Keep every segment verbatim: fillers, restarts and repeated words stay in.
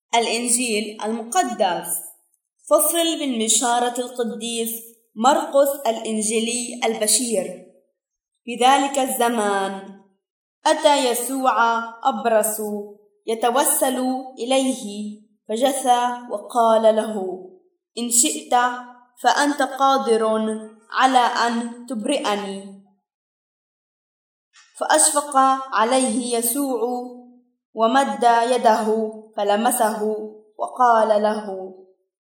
الإنجيل المقدس. فصل من بشارة القديس مرقس الإنجيلي البشير. في ذلك الزمان أتى يسوع أبرص يتوسل إليه فجثى وقال له: إن شئت فأنت قادر على أن تبرئني. فأشفق عليه يسوع ومد يده فلمسه وقال له: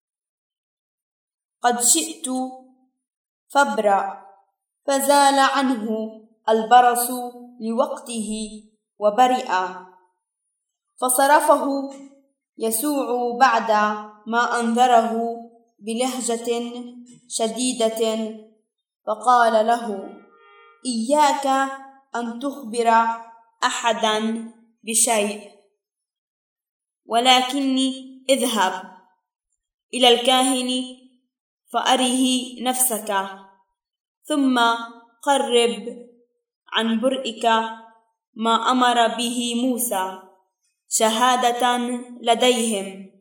قد شئت فابرأ. فزال عنه البرص لوقته وبرئ. فصرفه يسوع بعد ما أنذره بلهجة شديدة فقال له: إياك أن تخبر أحدا بشيء، ولكني اذهب إلى الكاهن فأره نفسك، ثم قرب عن برئك ما أمر به موسى شهادة لديهم.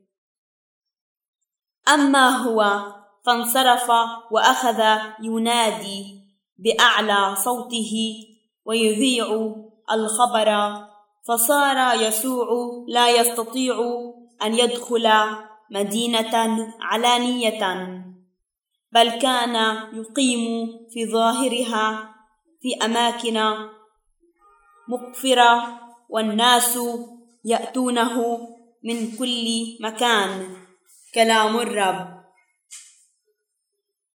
أما هو فانصرف وأخذ ينادي بأعلى صوته ويذيع الخبر. فصار يسوع لا يستطيع أن يدخل مدينة علانية، بل كان يقيم في ظاهرها في أماكن مقفرة، والناس يأتونه من كل مكان. كلام الرب.